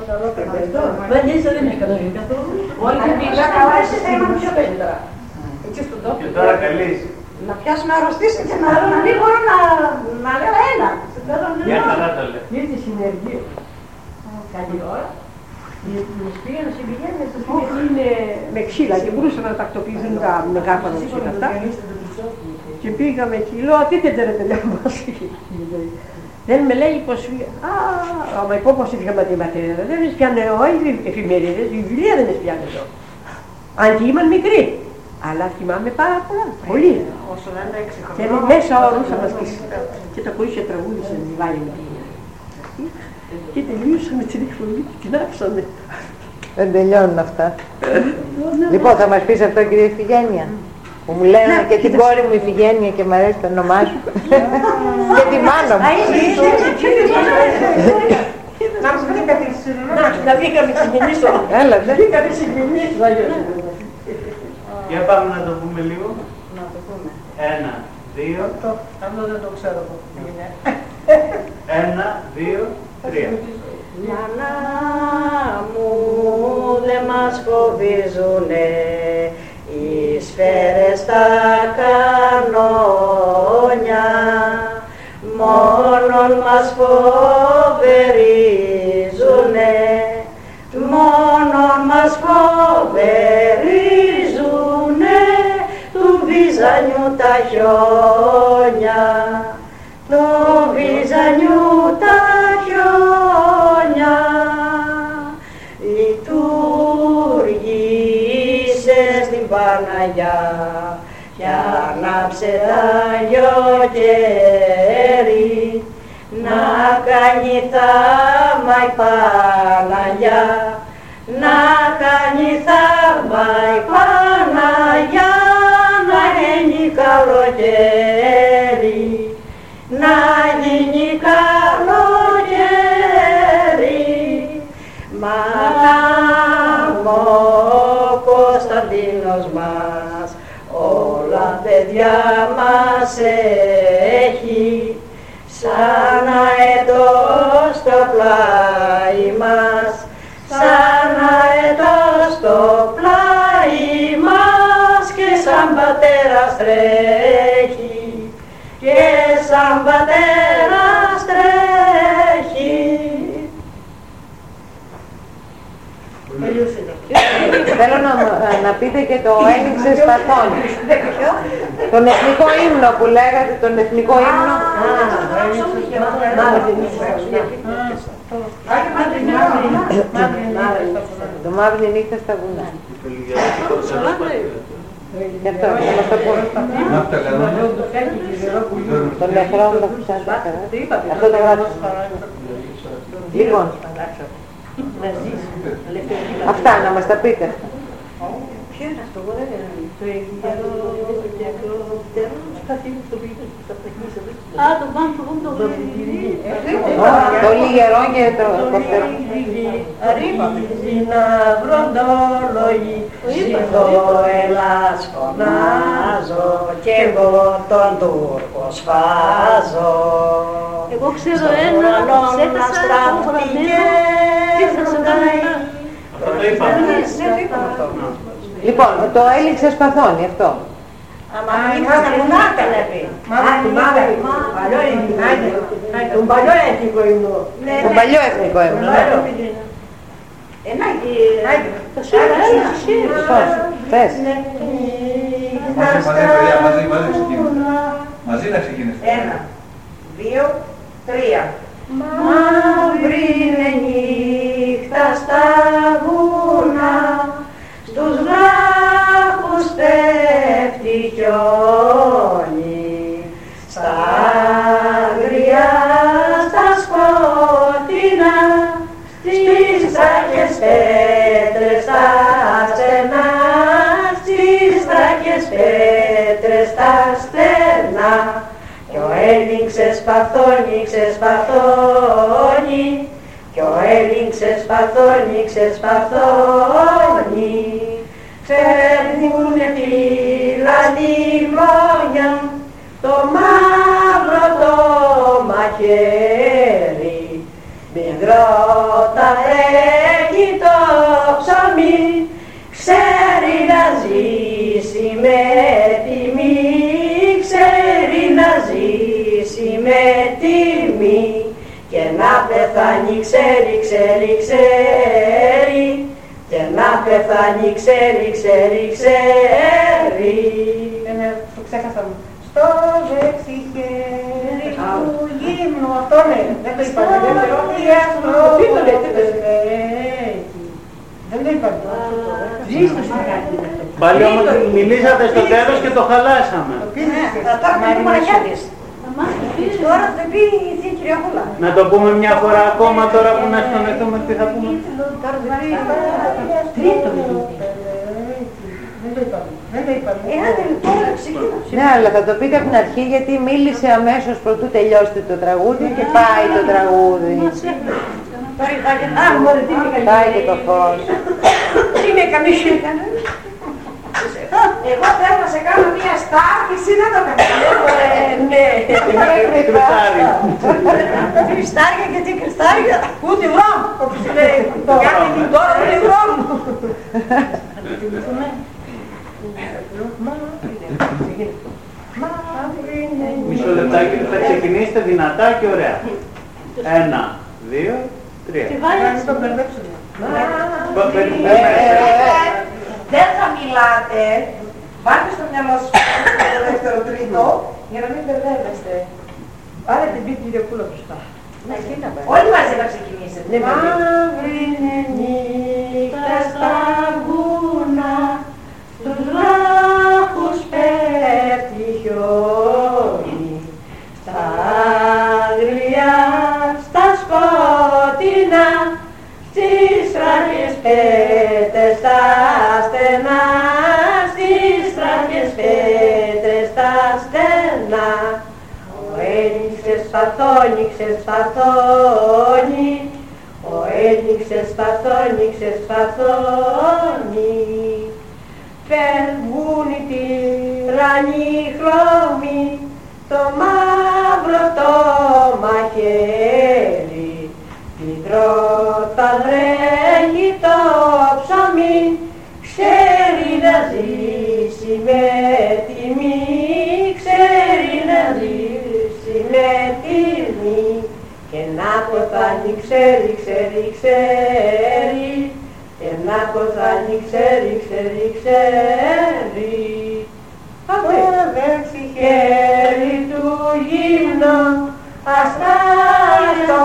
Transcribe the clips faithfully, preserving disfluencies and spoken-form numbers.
Βαγγέλισσα δεν έκανα καθόλου. Όλοι και πήγα καλά, εσείς θα ήμουν πιο πέντρα. Εκεί στον τόπο. Και τώρα καλείς. Να πιάσουμε αρρωστήσεις και να μην μπορώ να λέω ένα. Για καλά το λέω. Ήρθε η συνεργεία. Καλή ώρα. Μας πήγαν σε πηγαίνει, στο σπίτι είναι με ξύλα και μπορούσαν να τακτοποιήσουν τα μεγάφανα ξύλα αυτά. Και πήγαμε εκεί, λέω, τι δεν ρε παιδιά μας. Δεν με λέει πως, α, άμα πω πως έφυγα με τη ματέρα, δεν μας πιάνε όλοι οι εφημερίδες, η βιβλία δεν μας πιάνε εδώ. Αν και ήμουν μικρή, αλλά θυμάμαι πάρα πολλά, πολύ. Και μέσα όρουσα μας και τα κορίτσια τραγούδισαν, βάλει με την. Και τελείωσαμε την εκπομπή και την άφησαμε. Δεν τελειώνουν αυτά. Λοιπόν, θα μας πεις αυτό, κυρία Ιφηγένεια, που μου λένε και την κόρη μου Ιφηγένεια και μου αρέσει το όνομά σου. Και τη μάνα μου. Να μας βρει κάτι συνεννόημα. Να βγήκαμε συγκινήσεις. Έλα, ναι. Βγήκαμε συγκινήσεις. Για πάμε να το πούμε λίγο. Να το πούμε. Ένα, δύο. Αυτό δεν το ξέρω εγώ. Ένα, δύο, τρία. Νανά μου δε μας φοβίζουνε οι σφαίρες στα κανόνια, μόνον μας φοβερίζουνε, μόνον μας φοβερίζουνε του Βυζανιού τα χιόνια, του Βυζανιού τα χιόνια. Λειτουργήσε στην Παναγιά κι ανάψε τα γιοκέρι, να κάνει θαύμα η Παναγιά, να κάνει θαύμα η Παναγιά, να γίνει καλοκαίρι, να γίνει καλοκαίρι. Μάνα ο Κωνσταντίνος μας όλα παιδιά μας έχει, σαν αετό στο πλάι μας, σαν αετό στο πλάι μας, και σαν πατέρας τρέχει, και σαν πατέρας τρέχει. Θέλω να, να πείτε και το ένιξε σπαθών. Τον εθνικό ύμνο που λέγατε, τον εθνικό ύμνο. Το μαύρη νύχτα στα βουνά. Και αυτό, να μας το πούμε. Τον νεκρό μου το φυσάνε. Αυτό το γράψω. Λοιπόν, αυτά να μας τα πείτε. Ποιο είναι αυτό, εγώ δεν είναι. Το γερό σπαθήνει στο πίσω, στα παιχνίδια. Α, το πάνω του βόντο βρει. Το λιγερό και το κοφτερό. Ρίμιζει να βροντολογεί, ζητώ Ελλάς φωνάζω, κι εγώ τον Τούρκο σφάζω. Εγώ ξέρω ένα, ξέχασα το γραμμένο και θα σε κάνει. Αυτό το είπαμε. Λοιπόν, το έληξε σπαθώνει αυτό. Άμα είμαστε στα βουνά καλέπει. Τον παλιό εθνικό ύμνο. Το παλιό εθνικό ύμνο. Το σήμερα ένα. Πες. Μαζί να ξεκινήσουμε. Ένα, δύο, τρία. Μαύρη είναι νύχτα στα βουνά, στους βράχους πέφτει χιόνι, στα αγριά, στα σκότεινα, στις τράκες πέτρες τα στενά, στις τράκες πέτρες τα στενά. Κι ο έλινξε σπαθώνει, ξεσπαθώνει, κι ο έλινξε σπαθώνει, ξεσπαθώνει. Φέρνουνε φύλλα λιμόνια, το μαύρο το μαχαίρι, μικρό τα να πεθάνει ξέρει, ξέρει, ξέρει, και να πεθάνει ξέρει, ξέρει, ξέρει. Το ξέχασα μου. Στο δεξί χέρι του γύμνου, αυτό ναι, δεν το είπα, δεν το είπα. Τι το λέτε, δεν το είπα. Ζήστο στην αγάπη. Πάλι όμως μιλήσατε στο τέλος και το χαλάσαμε. Τώρα με το μοναχιάτης. Τώρα θα πει η Θεία Κυριάκουλα. Να το πούμε μια φορά ακόμα τώρα που να στονεθούμε τι θα πούμε. Τώρα θα πει τρίτο. Δεν το είπαμε. Δεν το είπαμε. Ε, άντε λοιπόν, ξεκινά. Ναι, αλλά θα το πείτε από την αρχή γιατί μίλησε αμέσως προτού τελειώσετε το τραγούδι και πάει το τραγούδι. Α, μωρέ, τι με καλή. Πάει και το φως. Τι με καμίσου έκανε. Εγώ θέλω να σε κάνω μια στάρκηση, δεν το καταλαβαίνω. Ναι, Κρυστάρι. κρυστάρια και τι κρυστάρια. Ούτε βρώμ, όπως λέει. Κάνει την τώρα ούτε βρώμ. Μισό λεπτάκι, θα ξεκινήσετε δυνατά και ωραία. Ένα, δύο, τρία. Δεν θα μιλάτε. Βάλτε στο μυαλό σας το δεύτερο τρίτο για να μην μπερδεύεστε. Άρα την πει την Κυριακούλα μπροστά. Όλοι μαζί να ξεκινήσετε. Μαύρη είναι νύχτα στα βουνά, στους βράχους πέφτει χιόνι, στα αγριά, στα σκοτεινά, στις τράγες πέτες τα στενά, στις τράγες πέτες τα στενά. Ο Έλλης ξεσπαθώνει, ξεσπαθώνει, ο Έλλης ξεσπαθώνει, ξεσπαθώνει. Φεύγουν οι τυραννοί χρώμοι, το μαύρο το μαχαίρι, πικρότα βρέχει το ψωμί, ξέρει να ζήσει με τιμή, ξέρει να ζήσει με τιμή. Και να ποθάνει ξέρει, ξέρει, ξέρει, και να ποθάνει ξέρει, ξέρει, ξέρει. Από δεξί χέρι του γύμνο, αστάει το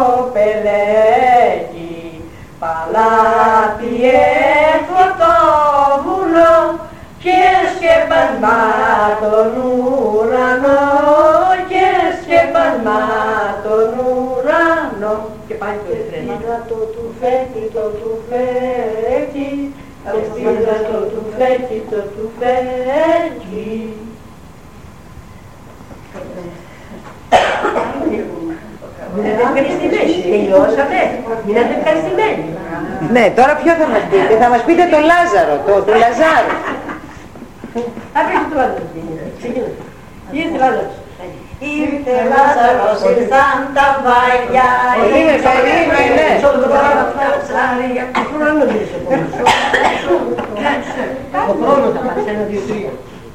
πελέκι, παλάτι έφω το βουνό και σκεπασμά τον ουρανό, και σκεπασμά τον ουρανό. Και πάλι το εφρένα. Είδα το τουφέκι, το τουφέκι, είδα το τουφέκι, το τουφέκι. Μείνατε ευχαριστημένοι. Τελειώσαμε. Μείνατε ευχαριστημένοι. Ναι, τώρα ποιο θα μας πείτε, θα μας πείτε το Λάζαρο, το του Λαζάρου. Θα πείτε το Λάζαρο. Ξεκινάμε. Ήρθε Λάζαρος. Ήρθε Λάζαρος, ήρθαν τα βαγιά. Είναι περίμενε. Το χρόνο θα πάρεις ένα, δύο, τρία.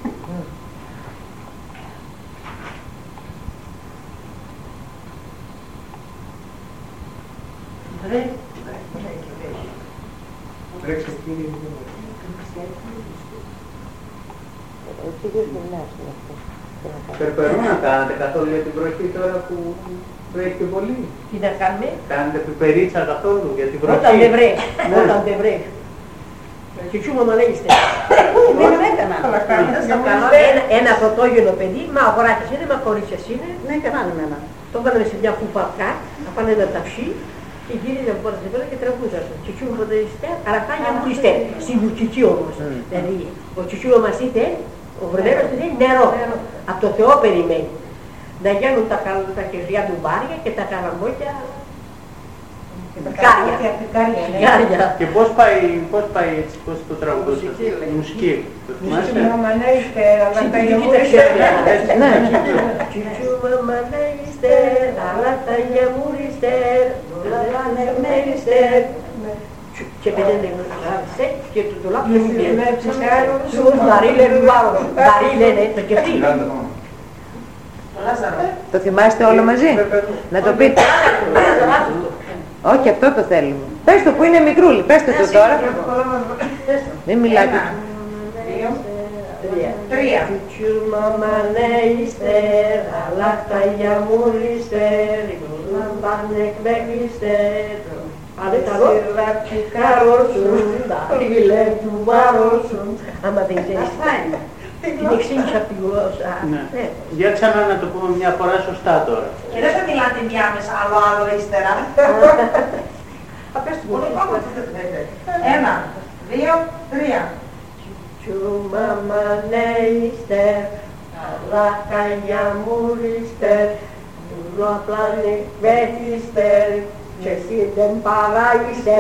Περπερού να κάνετε καθόλου για την βροχή τώρα που βρέχει και πολύ. Τι να κάνουμε. Κάνετε πιπερίτσα καθόλου για την βροχή. Όταν δεν βρέχει. Όταν δεν βρέχει. Και τσούμα να λέγεστε. Δεν έκανα. Ένα πρωτόγενο παιδί, μα αγοράκες είναι, μα κορίτσες είναι. Ναι, κάναμε ένα. Το κάναμε σε μια κουπακά, να πάνε ένα ταψί και γύριζε από πέρα σε πέρα και τραγούζασαν. Τσιτσού μου παντελιστέ, αρακάνια μου ληστέ. Στην τσιτσί όμως. Δηλαδή, ο τσιτσού μας είτε, ο βρεδέρος του είναι νερό. Από το Θεό περιμένει. Να γίνουν τα, τα χεριά του μπάρια και τα καραμπόκια κάρια. Και πώς πάει, πώς πάει έτσι, πώς το τραγουδούσατε, η μουσική, το θυμάστε. Τσιτσού μαμανέ ύστερα, αλλά τα γιαμούριστε. Τσιτσού μαμανέ ύστερα, αλλά τα γιαμούριστε, όλα πάνε ύστε. Και vedete se che tutto là sul barile rubato, barile perché sì. Το θυμάστε όλο μαζί? Να το πείτε. Όχι, αυτό το θέλουμε. Πες το που είναι μικρούλι, πες το το τώρα. Μην μιλάτε. Τρία. Τσουμαμανέιστερ, αλάχταγια μουλίστερ, λαμπάνε κβέκλιστερ. Σιρράτσι καρόσουν, τα ήλε του βαρόσουν. Άμα δεν ξέρεις την εξήγηση από τη γλώσσα. Για ξανά να το πούμε μια φορά σωστά τώρα. Και δεν θα μιλάτε μια μέσα άλλο άλλο ύστερα. Ένα, δύο, τρία. Τσουμαμανέιστερ, αλάχταγια μουλίστερ, λαμπάνε κβέκλιστερ. Και εσύ δεν παράγεις.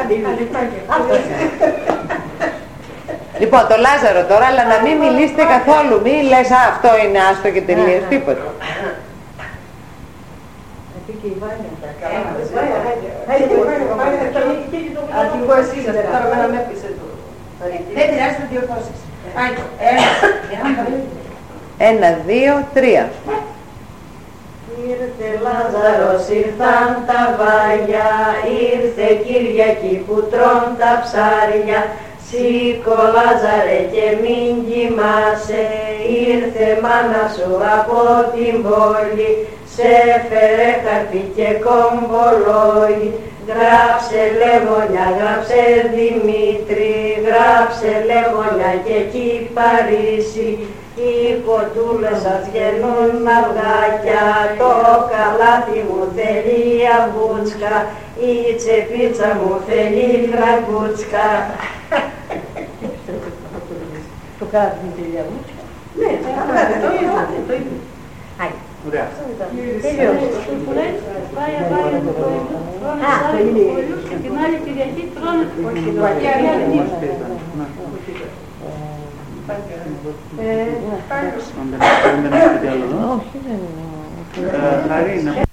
Λοιπόν, το Λάζαρο τώρα, αλλά να μην μιλήσετε καθόλου. Μην λες, α, αυτό είναι άστο και τελείως, τίποτα. Δεν χρειάζεται να διορθώσεις. Ένα, δύο, τρία. Ήρθε Λάζαρος, ήρθαν τα βάγια, ήρθε Κυριακή που τρών τα ψάρια. Σήκω Λάζαρε και μην κοιμάσαι, ήρθε μάνα σου από την πόλη. Σε φέρε χαρτί και κομπολόι, γράψε Λεμονιά, γράψε Δημήτρη, γράψε Λεμονιά και Κυπαρίσι. Οι κοτούλες σας γεννούν αυγάκια, το καλάθι μου θέλει αμπούτσκα, η τσεπίτσα μου θέλει φραγκούτσκα. Το καλάθι μου θέλει αμπούτσκα? Ναι, το ίδιο. Ωραία. Α, το είναι. Και την άλλη Κυριακή τρώνε το κοκκινό. Δεν έχετε άλλο εδώ. Όχι, δεν είναι. Χαρή, να